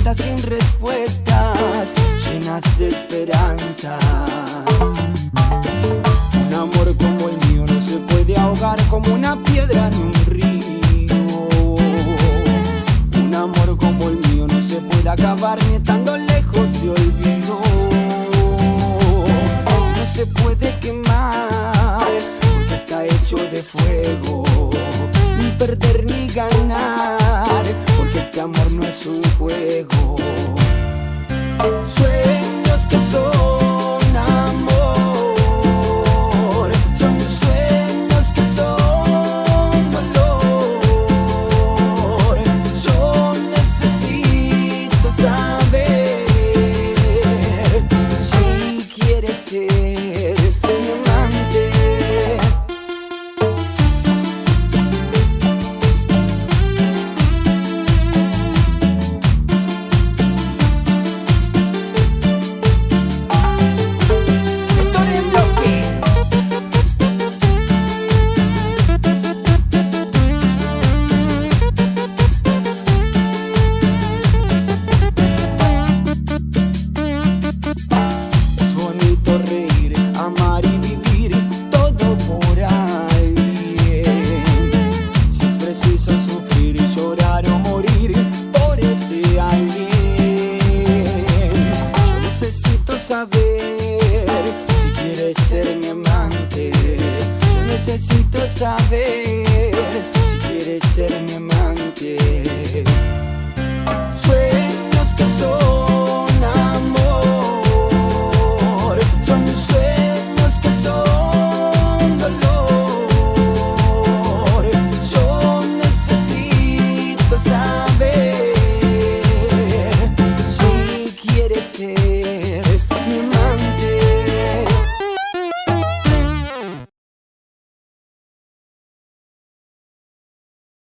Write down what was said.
preguntas sin respuestas, llenas de esperanzas. Un amor como el mío no se puede ahogar como una piedra en un río. Un amor como el mío no se puede acabar ni estando lejos de olvido. No se puede quemar porque está hecho de fuego, ni perder ni ganar porque este amor no es un juego. Sueños que son amor, son sueños que son dolor. Yo necesito saber si quieres ser mi amante. Saber si quieres ser mi amante. Yo necesito saber si quieres ser mi amante.